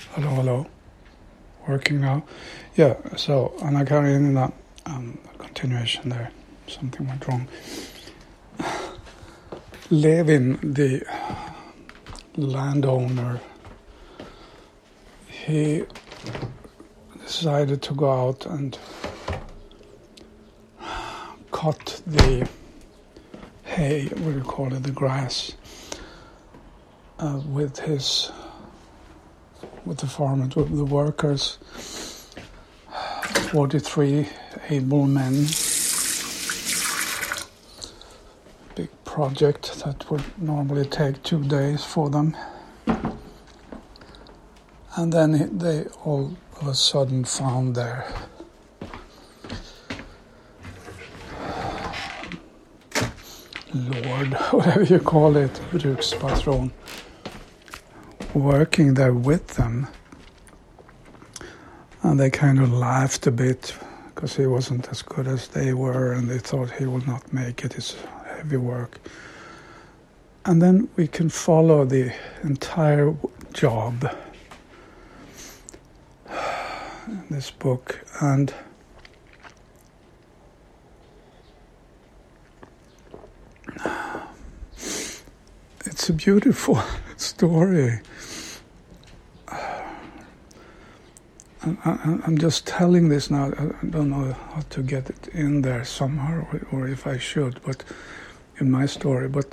Hello, hello. Working now? Yeah, so Anna Karenina, continuation there. Something went wrong. Levin, the landowner, he decided to go out and cut the hay, what do you call it, the grass, with the farmers, with the workers, 43 able men. Big project that would normally take 2 days for them. And then they all of a sudden found their Lord, whatever you call it, brukspatron, working there with them. And they kind of laughed a bit because he wasn't as good as they were, and they thought he would not make it. It's heavy work. And then we can follow the entire job in this book, and it's a beautiful story. I'm just telling this now. I don't know how to get it in there somehow, or if I should, but in my story. But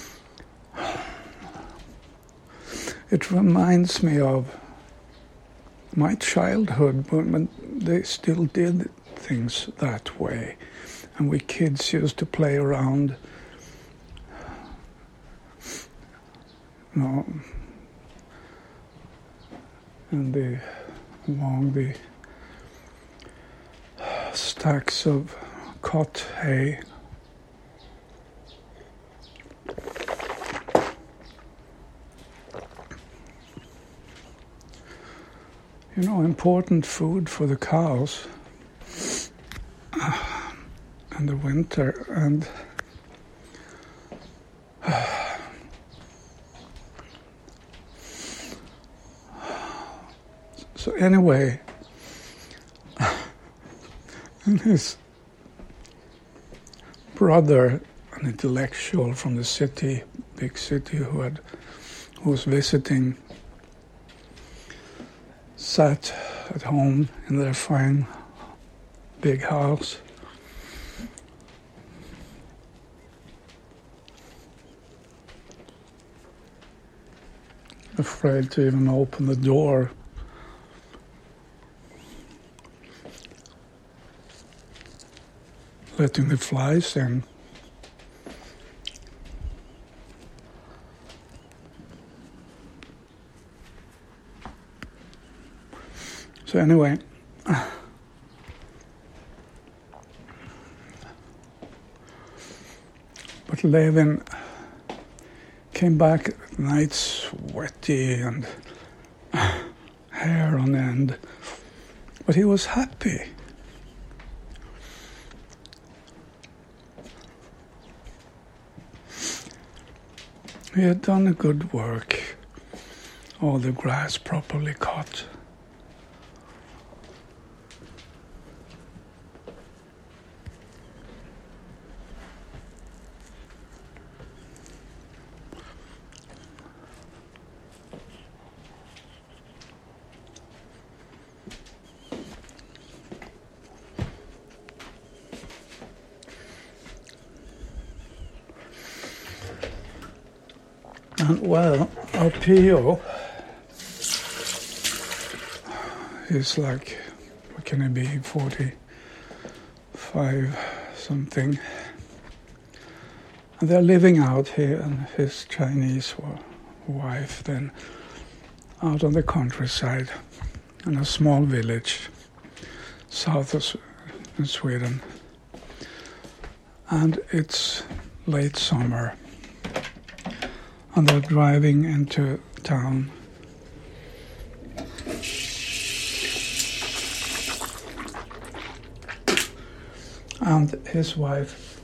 it reminds me of my childhood, when they still did things that way, and we kids used to play around, along the stacks of cut hay. Important food for the cows in the winter, and so anyway, and his brother, an intellectual from the city, big city, who was visiting, sat at home in their fine big house. Afraid to even open the door. Letting the flies in. So anyway, but Levin came back at night sweaty and hair on end, but he was happy. He had done a good work, all the grass properly cut. And well, Arpeo is like, what can it be, 45 something. And they're living out here, and his Chinese wife then out on the countryside in a small village south of Sweden. And it's late summer. And they're driving into town. And his wife,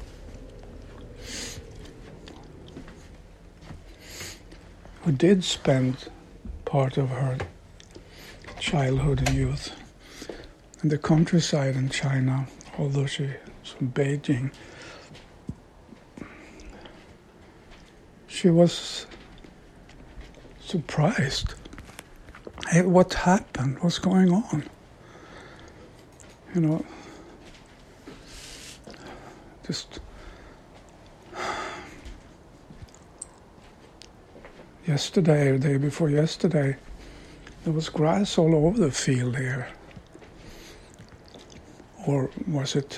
who did spend part of her childhood and youth in the countryside in China, although she was from Beijing. She was surprised. Hey, what happened? What's going on? You know, just yesterday, or the day before yesterday, there was grass all over the field here. Or was it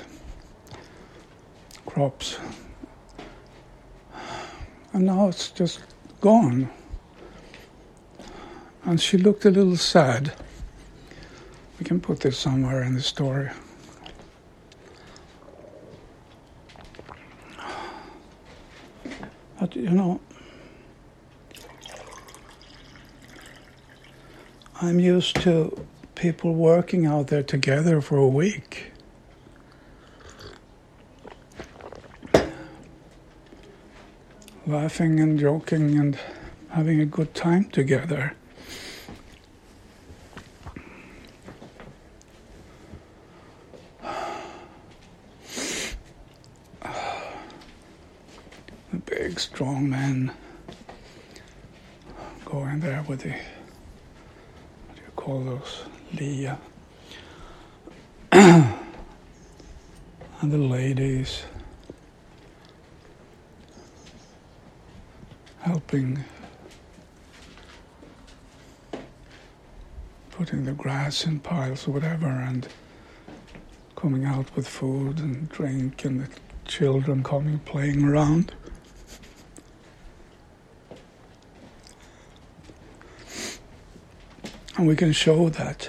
crops? And now it's just gone. And she looked a little sad. We can put this somewhere in the story. But, you know, I'm used to people working out there together for a week. Laughing and joking and having a good time together. The big, strong men going there with the, what do you call those, Leah. And the ladies helping, putting the grass in piles or whatever, and coming out with food and drink, and the children coming playing around. And we can show that.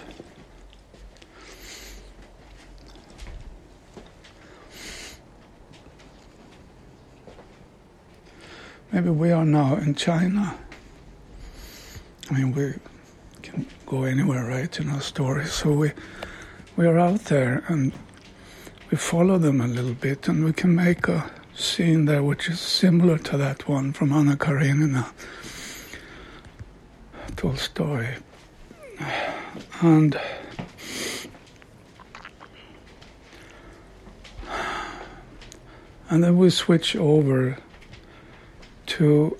Maybe we are now in China. I mean, we can go anywhere, right, in our stories. So we are out there and we follow them a little bit, and we can make a scene there which is similar to that one from Anna Karenina, Tolstoy. And then we switch over to,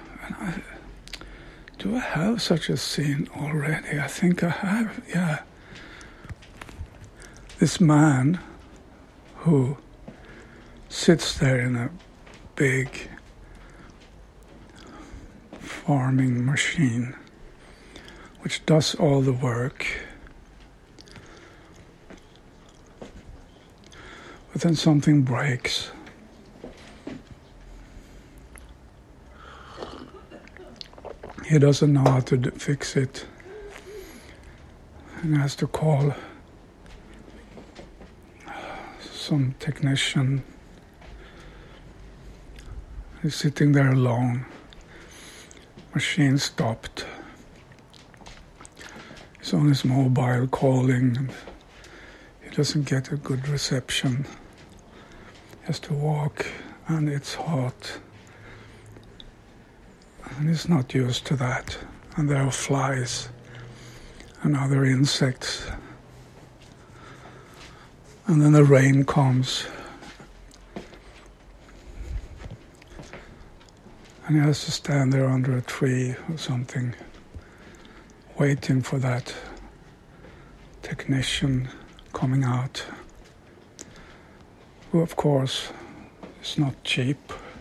do I have such a scene already? I think I have, yeah. This man who sits there in a big farming machine which does all the work. But then something breaks. He doesn't know how to fix it, and has to call some technician. He's sitting there alone. Machine stopped. He's on his mobile calling, and he doesn't get a good reception. He has to walk, and it's hot. And he's not used to that. And there are flies and other insects. And then the rain comes. And he has to stand there under a tree or something, waiting for that technician coming out, who of course is not cheap.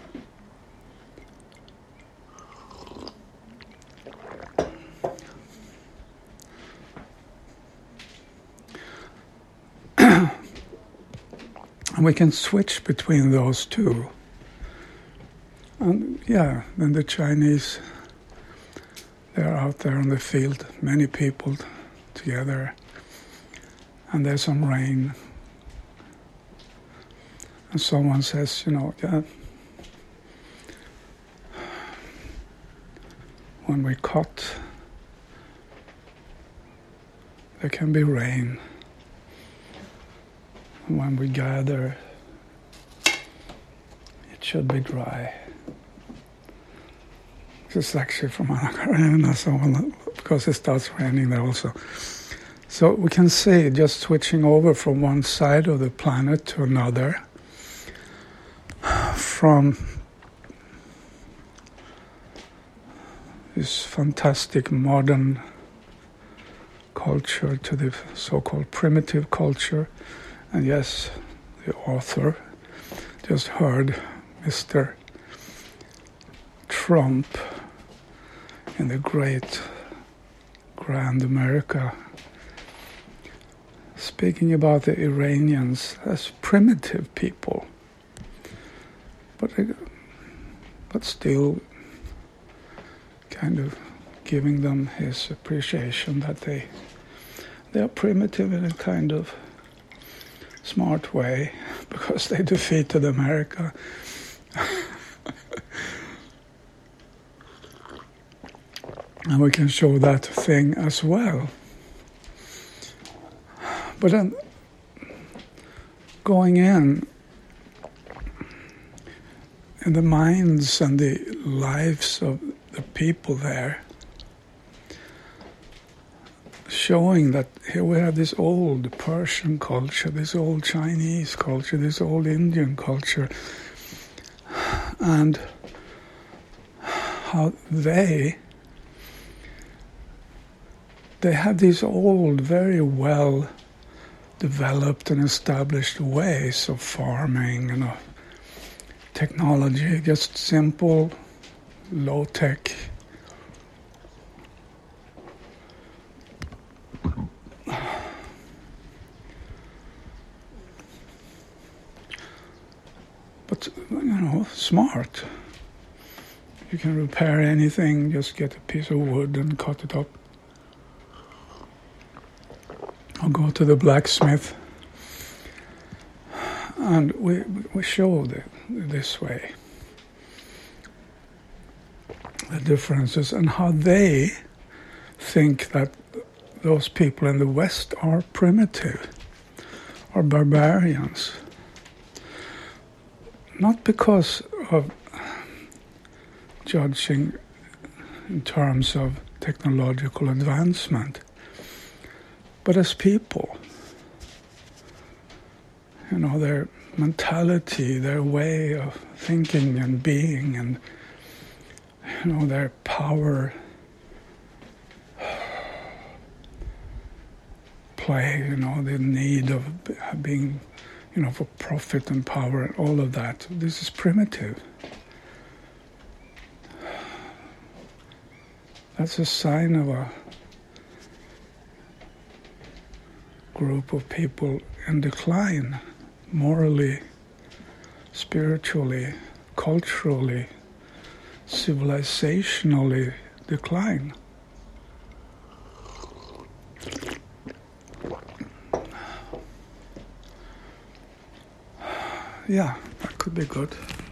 And we can switch between those two. And yeah, then the Chinese, they're out there on the field, many people together, and there's some rain. And someone says, yeah, when we cut, there can be rain. And when we gather, it should be dry. This is actually from Anna Karenina, because it starts raining there also. So we can see, just switching over from one side of the planet to another, from this fantastic modern culture to the so-called primitive culture. And yes, the author just heard Mr. Trump in the great Grand America speaking about the Iranians as primitive people, but still kind of giving them his appreciation that they are primitive in a kind of smart way because they defeated America. And we can show that thing as well. But then going in the minds and the lives of the people there, showing that here we have this old Persian culture, this old Chinese culture, this old Indian culture, and how they have these old, very well developed and established ways of farming and of technology, just simple, low-tech. But, smart. You can repair anything, just get a piece of wood and cut it up. Or go to the blacksmith. And we showed it this way. The differences and how they think that those people in the West are primitive, or barbarians. Not because of judging in terms of technological advancement, but as people. Their mentality, their way of thinking and being, and their power play, the need of being, for profit and power, all of that. This is primitive. That's a sign of a group of people in decline, morally, spiritually, culturally, civilizationally decline. Yeah, that could be good.